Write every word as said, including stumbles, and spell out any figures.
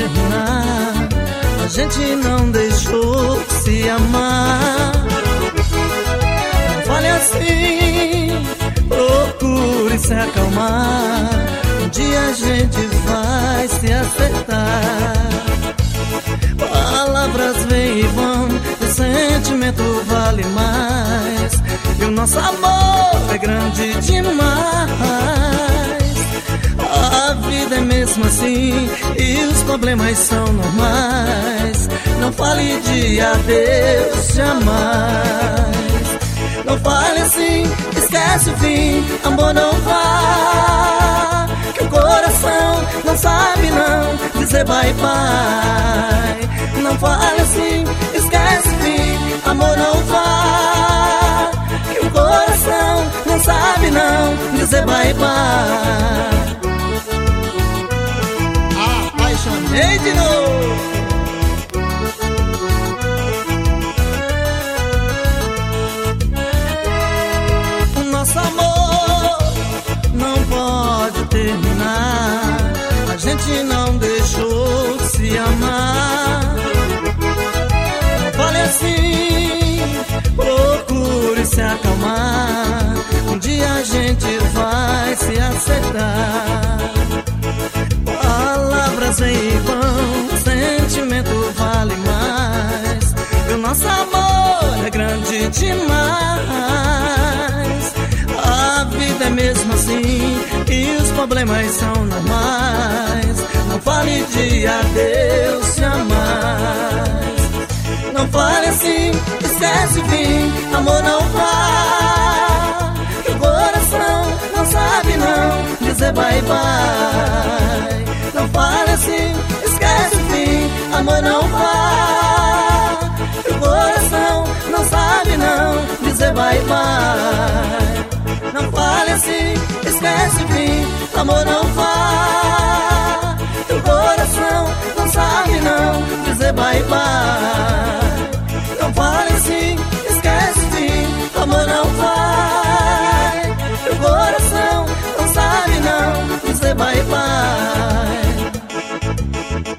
terminar, a gente não deixou se amar. Não fale assim, procure se acalmar. Um dia a gente vai se acertar. Palavras vêm e vão, o sentimento vale mais, e o nosso amor é grande demais. A vida é mesmo assim, e os problemas são normais. Não fale de adeus jamais. Não fale assim, esquece o fim, amor, não vá, que o coração não sabe não dizer bye bye. Não fale assim, esquece o fim, amor, não vá, que o coração não sabe não dizer bye bye. Apaixonei de novo. Nosso amor não pode terminar, a gente não deixou se amar. Não fale assim, procure se acalmar. Um dia a gente vai se acertar. Palavras vêm e vão, sentimento vale mais, e o nosso amor é grande demais. A vida é mesmo assim, e os problemas são normais. Não fale de adeus jamais. Não fale assim, esquece o fim, amor, não vá, que o coração não sabe não dizer bye bye. Não fale assim, esquece o fim, amor, não vá, que o coração não sabe não dizer bye bye. Não fale assim, esquece o fim, amor, não fale.